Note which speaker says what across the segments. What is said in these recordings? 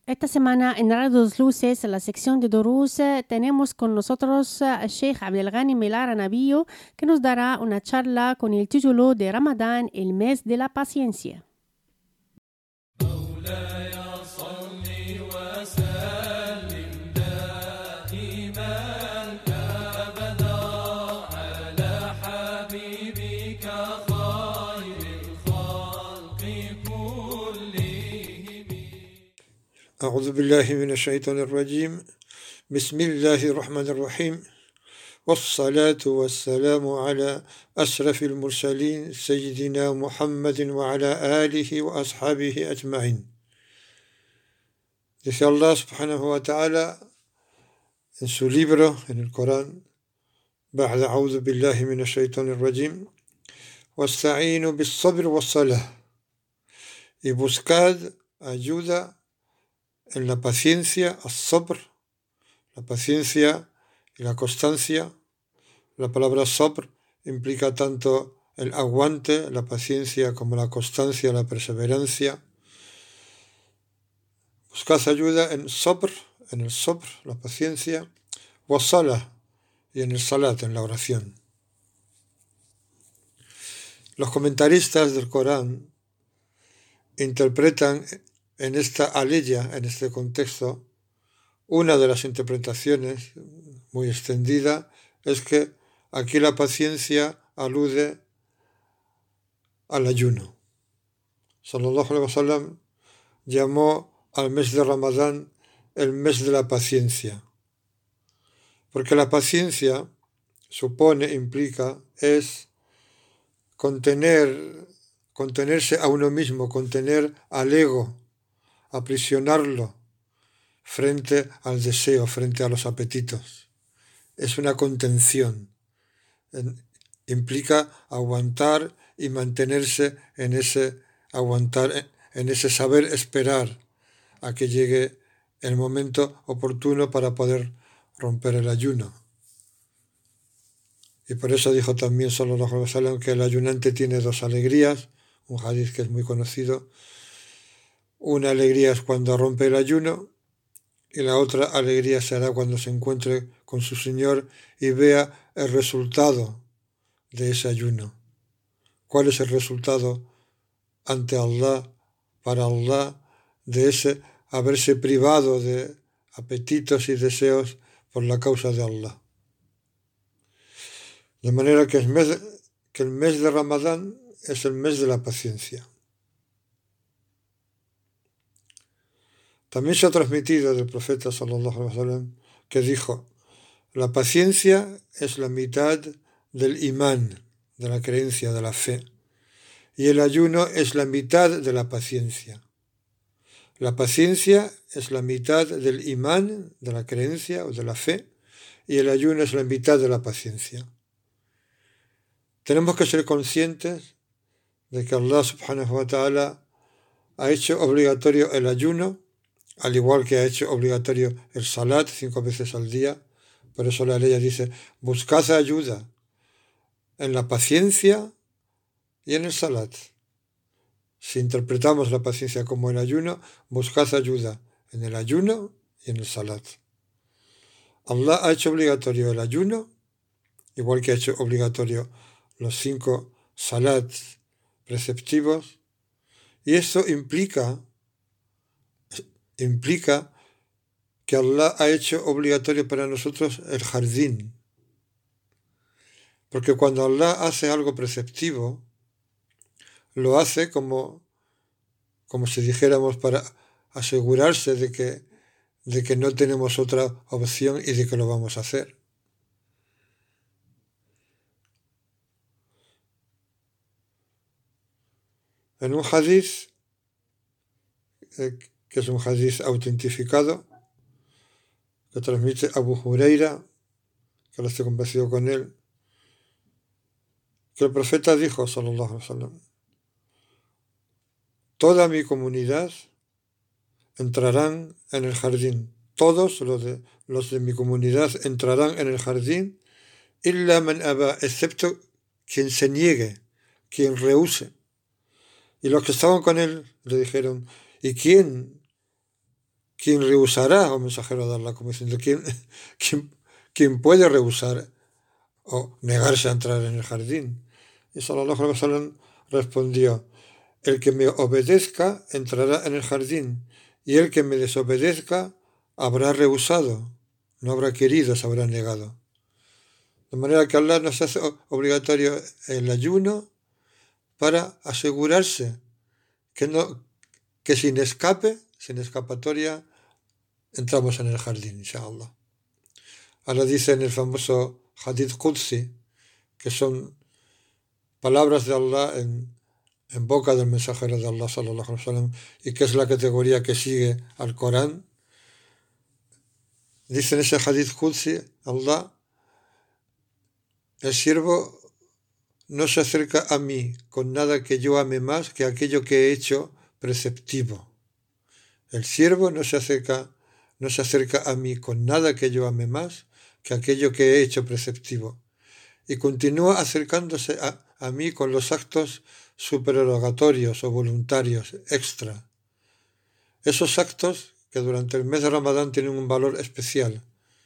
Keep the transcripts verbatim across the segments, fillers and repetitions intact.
Speaker 1: Esta semana en Radio Dos Luces, en la sección de Durús, tenemos con nosotros al Sheikh Abdelghani Melara Nabiyo, que nos dará una charla con el título de Ramadán, el mes de la paciencia.
Speaker 2: أعوذ بالله من الشيطان الرجيم بسم الله الرحمن الرحيم والصلاة والسلام على أشرف المرسلين سيدنا محمد وعلى آله وأصحابه أجمعين. Dice Allah subhanahu wa ta'ala en su libro, en el Corán, بعد أعوذ بالله من الشيطان الرجيم واستعينوا بالصبر والصلاة, y buscad ayuda en la paciencia, as-sabr, la paciencia y la constancia. La palabra sabr implica tanto el aguante, la paciencia, como la constancia, la perseverancia. Buscad ayuda en sabr, en el sabr, la paciencia, wa salah, y en el salat, en la oración. Los comentaristas del Corán interpretan en esta aleya, en este contexto, una de las interpretaciones muy extendida es que aquí la paciencia alude al ayuno. Sallallahu alaihi wasallam llamó al mes de Ramadán el mes de la paciencia, porque la paciencia supone, implica, es contener, contenerse a uno mismo, contener al ego, aprisionarlo frente al deseo, frente a los apetitos. Es una contención. En, implica aguantar y mantenerse en ese aguantar, en ese saber esperar a que llegue el momento oportuno para poder romper el ayuno. Y por eso dijo también sallallahu alaihi wasallam que el ayunante tiene dos alegrías, un hadith que es muy conocido. Una alegría es cuando rompe el ayuno, y la otra alegría será cuando se encuentre con su Señor y vea el resultado de ese ayuno. ¿Cuál es el resultado ante Allah, para Allah, de ese haberse privado de apetitos y deseos por la causa de Allah? De manera que el mes de, que el mes de Ramadán es el mes de la paciencia. También se ha transmitido del profeta sallallahu alaihi wasallam que dijo: la paciencia es la mitad del imán, de la creencia, de la fe, y el ayuno es la mitad de la paciencia. La paciencia es la mitad del imán, de la creencia o de la fe, y el ayuno es la mitad de la paciencia. Tenemos que ser conscientes de que Allah subhanahu wa ta'ala ha hecho obligatorio el ayuno, al igual que ha hecho obligatorio el salat cinco veces al día. Por eso la ley dice: buscad ayuda en la paciencia y en el salat. Si interpretamos la paciencia como el ayuno, buscad ayuda en el ayuno y en el salat. Allah ha hecho obligatorio el ayuno, igual que ha hecho obligatorio los cinco salats preceptivos, y eso implica implica que Allah ha hecho obligatorio para nosotros el jardín. Porque cuando Allah hace algo preceptivo, lo hace como, como si dijéramos para asegurarse de que, de que no tenemos otra opción y de que lo vamos a hacer. En un hadith, eh, que es un hadith autentificado, que transmite Abu Huraira, que lo estoy convencido con él, que el profeta dijo, sallallahu alaihi wasallam: toda mi comunidad entrarán en el jardín, todos los de, los de mi comunidad entrarán en el jardín, illa man aba, excepto quien se niegue, quien rehúse. Y los que estaban con él le dijeron: ¿y quién ¿quién rehusará, oh mensajero de Allah? Como diciendo, ¿quién, quién, quién puede rehusar o negarse a entrar en el jardín? Y sallallahu alaihi wasallam respondió, el que me obedezca entrará en el jardín, y el que me desobedezca habrá rehusado, no habrá querido, se habrá negado. De manera que Allah nos hace obligatorio el ayuno para asegurarse que, no, que sin escape, sin escapatoria, entramos en el jardín, inshallah. Allah dice en el famoso Hadith Qudsi, que son palabras de Allah en, en boca del mensajero de Allah, sallallahu alaihi wasallam, y que es la categoría que sigue al Corán. Dice en ese Hadith Qudsi, Allah, el siervo no se acerca a mí con nada que yo ame más que aquello que he hecho preceptivo. El siervo no se acerca, no se acerca a mí con nada que yo ame más que aquello que he hecho preceptivo. Y continúa acercándose a, a mí con los actos supererogatorios o voluntarios, extra. Esos actos que durante el mes de Ramadán tienen un valor especial.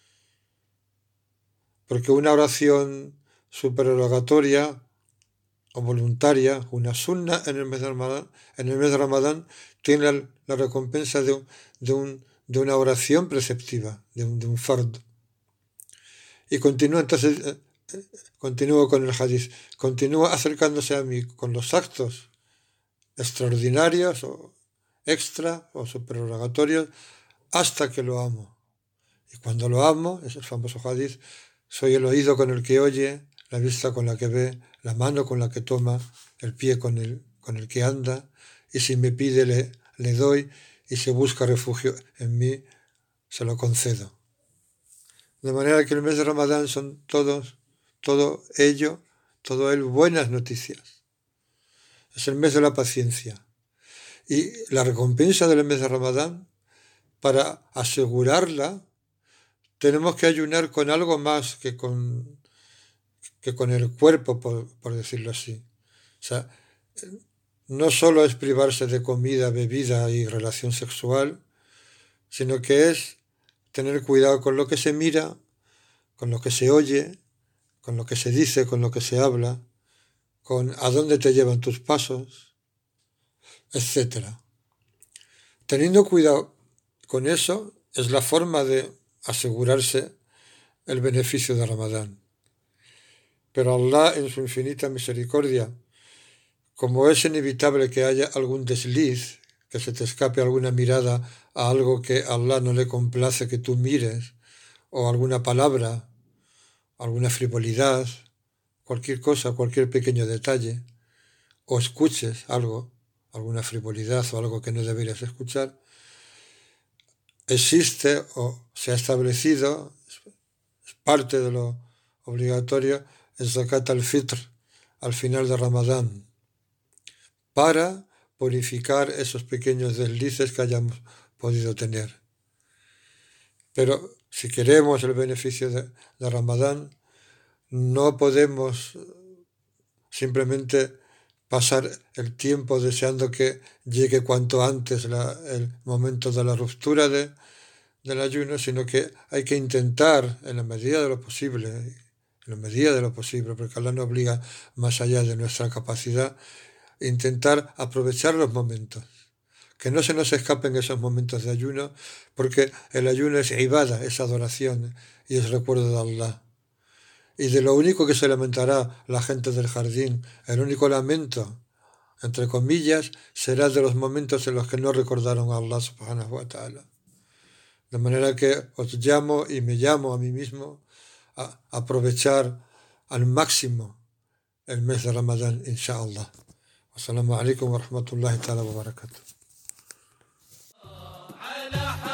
Speaker 2: Porque una oración supererogatoria o voluntaria, una sunna en el mes de Ramadán, en el mes de Ramadán tiene la, la recompensa de, un, de, un, de una oración preceptiva, de un, de un fard. Y continúa entonces, eh, eh, continúa con el hadith, continúa acercándose a mí con los actos extraordinarios o extra o supererogatorios hasta que lo amo. Y cuando lo amo, es el famoso hadith, soy el oído con el que oye, la vista con la que ve, la mano con la que toma, el pie con el, con el que anda, y si me pide le, le doy, y si busca refugio en mí, se lo concedo. De manera que el mes de Ramadán son todos, todo ello, todo él buenas noticias. Es el mes de la paciencia. Y la recompensa del mes de Ramadán, para asegurarla, tenemos que ayunar con algo más que con, que con el cuerpo, por, por decirlo así. O sea, no solo es privarse de comida, bebida y relación sexual, sino que es tener cuidado con lo que se mira, con lo que se oye, con lo que se dice, con lo que se habla, con a dónde te llevan tus pasos, etcétera. Teniendo cuidado con eso, es la forma de asegurarse el beneficio de Ramadán. Pero Allah, en su infinita misericordia, como es inevitable que haya algún desliz, que se te escape alguna mirada a algo que a Allah no le complace que tú mires, o alguna palabra, alguna frivolidad, cualquier cosa, cualquier pequeño detalle, o escuches algo, alguna frivolidad o algo que no deberías escuchar, existe o se ha establecido, es parte de lo obligatorio, el zakat al-fitr al final de Ramadán, para purificar esos pequeños deslices que hayamos podido tener. Pero si queremos el beneficio de, de Ramadán, no podemos simplemente pasar el tiempo deseando que llegue cuanto antes la, el momento de la ruptura de, del ayuno, sino que hay que intentar, en la medida de lo posible, en la medida de lo posible, porque Allah no obliga más allá de nuestra capacidad, intentar aprovechar los momentos, que no se nos escapen esos momentos de ayuno, porque el ayuno es ibada, es adoración y es recuerdo de Allah. Y de lo único que se lamentará la gente del jardín, el único lamento, entre comillas, será de los momentos en los que no recordaron a Allah subhanahu wa ta'ala. De manera que os llamo y me llamo a mí mismo a aprovechar al máximo el mes de Ramadán, inshallah. Assalamu alaikum wa rahmatullahi ta'ala wa barakatuh.